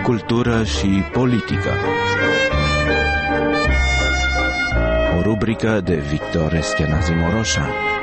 cultură și politică. O rubrică de Victor Eschenazi-Moroșan.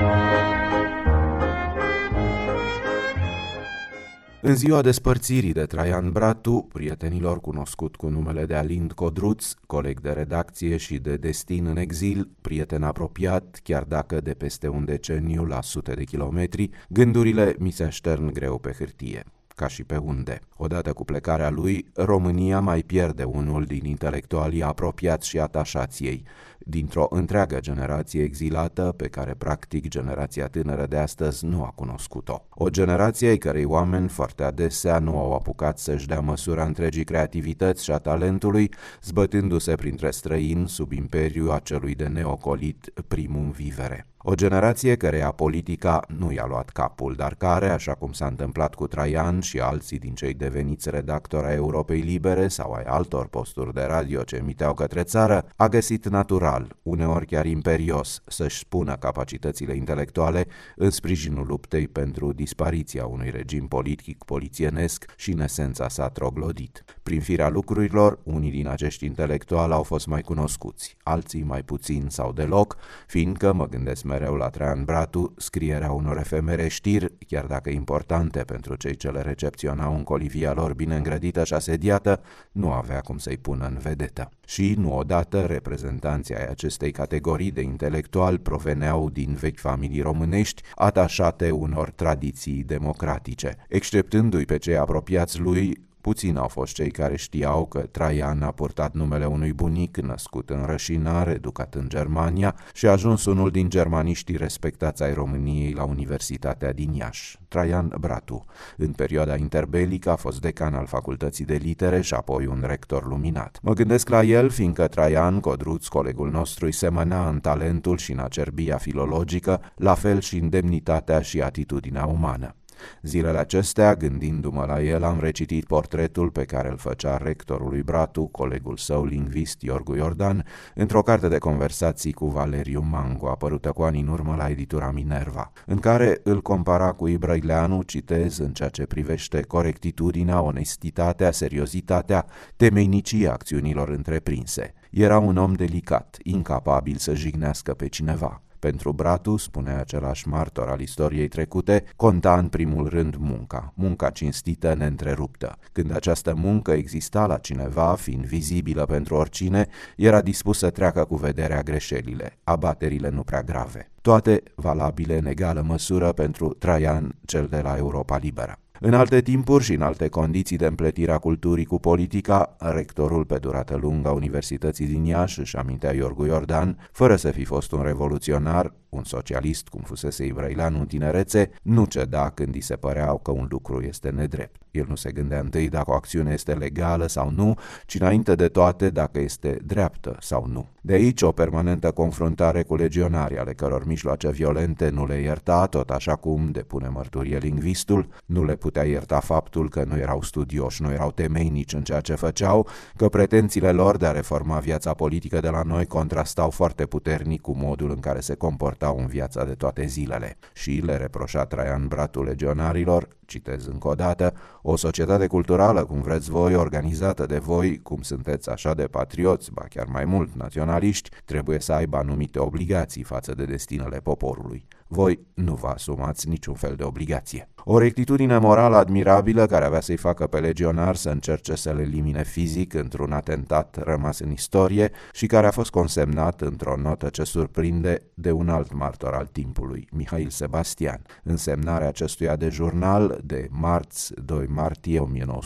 În ziua despărțirii de Traian Bratu, prietenilor cunoscut cu numele de Alind Codruț, coleg de redacție și de destin în exil, prieten apropiat, chiar dacă de peste un deceniu la sute de kilometri, gândurile mi se aștern greu pe hârtie. Ca și pe unde. Odată cu plecarea lui, România mai pierde unul din intelectualii apropiați și atașați ei, dintr-o întreagă generație exilată pe care practic generația tânără de astăzi nu a cunoscut-o. O generație ai cărei oameni foarte adesea nu au apucat să-și dea măsura întregii creativități și a talentului, zbătându-se printre străini sub imperiul acelui de neocolit primum vivere. O generație căreia politica nu i-a luat capul, dar care, așa cum s-a întâmplat cu Traian și alții din cei deveniți redactori ai Europei Libere sau ai altor posturi de radio ce emiteau către țară, a găsit natural, uneori chiar imperios, să-și spună capacitățile intelectuale în sprijinul luptei pentru dispariția unui regim politic polițienesc și în esența sa troglodit. Prin firea lucrurilor, unii din acești intelectuali au fost mai cunoscuți, alții mai puțin sau deloc, fiindcă, mă gândesc mereu la Traian Bratu, scrierea unor efemere știri, chiar dacă importante pentru cei ce le recepționau în colivia lor bine îngrădită și asediată, nu avea cum să-i pună în vedetă. Și, nu odată, reprezentanții ai acestei categorii de intelectuali proveneau din vechi familii românești, atașate unor tradiții democratice. Exceptându-i pe cei apropiați lui, puțini au fost cei care știau că Traian a purtat numele unui bunic născut în Rășinare, educat în Germania și a ajuns unul din germaniștii respectați ai României la Universitatea din Iași, Traian Bratu. În perioada interbelică a fost decan al Facultății de Litere și apoi un rector luminat. Mă gândesc la el, fiindcă Traian Codruț, colegul nostru, îi semăna în talentul și în acerbia filologică, la fel și în demnitatea și atitudinea umană. Zilele acestea, gândindu-mă la el, am recitit portretul pe care îl făcea rectorului Bratu, colegul său lingvist Iorgu Iordan, într-o carte de conversații cu Valeriu Mangu, apărută cu ani în urmă la editura Minerva, în care îl compara cu Ibrăileanu, citez, în ceea ce privește corectitudinea, onestitatea, seriozitatea, temeinicia acțiunilor întreprinse. Era un om delicat, incapabil să jignească pe cineva. Pentru Bratu, spunea același martor al istoriei trecute, conta în primul rând munca cinstită, neîntreruptă. Când această muncă exista la cineva, fiind vizibilă pentru oricine, era dispus să treacă cu vederea greșelile, abaterile nu prea grave. Toate valabile în egală măsură pentru Traian, cel de la Europa Liberă. În alte timpuri și în alte condiții de împletire a culturii cu politica, rectorul pe durată lungă a Universității din Iași, își amintea Iorgu Iordan, fără să fi fost un revoluționar, un socialist, cum fusese Ibrăileanu în tinerețe, nu ceda când îi se părea că un lucru este nedrept. El nu se gândea întâi dacă o acțiune este legală sau nu, ci înainte de toate dacă este dreaptă sau nu. De aici o permanentă confruntare cu legionarii, ale căror mijloace violente nu le ierta, tot așa cum, depune mărturie lingvistul, nu le putea ierta faptul că nu erau studioși, nu erau temeinici în ceea ce făceau, că pretențiile lor de a reforma viața politică de la noi contrastau foarte puternic cu modul în care se comportau în viața de toate zilele. Și le reproșa Traian Bratu legionarilor, citez încă o dată, o societate culturală, cum vreți voi, organizată de voi, cum sunteți așa de patrioți, ba chiar mai mult naționaliști, trebuie să aibă anumite obligații față de destinele poporului. Voi nu vă asumați niciun fel de obligație. O rectitudine morală admirabilă care avea să-i facă pe legionar să încerce să le elimine fizic într-un atentat rămas în istorie și care a fost consemnat într-o notă ce surprinde de un alt martor al timpului, Mihail Sebastian. Însemnarea acestuia de jurnal de marți 2 martie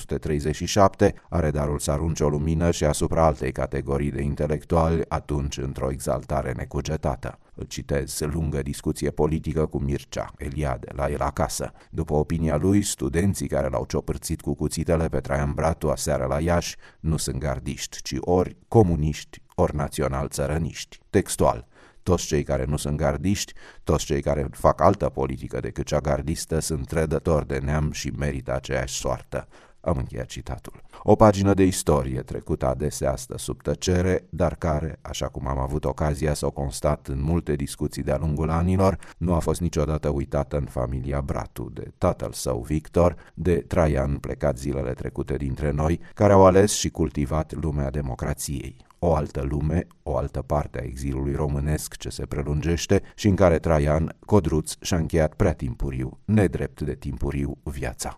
1937 are darul să arunce o lumină și asupra altei categorii de intelectuali, atunci într-o exaltare necugetată. Îl citez, lungă discuție politică cu Mircea Eliade, la el acasă. După opinia lui, studenții care l-au ciopârțit cu cuțitele pe Traian Bratu aseară la Iași nu sunt gardiști, ci ori comuniști, ori național-țărăniști. Textual. Toți cei care nu sunt gardiști, toți cei care fac altă politică decât cea gardistă sunt trădători de neam și merită aceeași soartă. Am încheiat citatul. O pagină de istorie trecută adesea astă sub tăcere, dar care, așa cum am avut ocazia să o constat în multe discuții de-a lungul anilor, nu a fost niciodată uitată în familia Bratu, de tatăl său Victor, de Traian plecat zilele trecute dintre noi, care au ales și cultivat lumea democrației. O altă lume, o altă parte a exilului românesc ce se prelungește și în care Traian Codruț și-a încheiat prea timpuriu, nedrept de timpuriu, viața.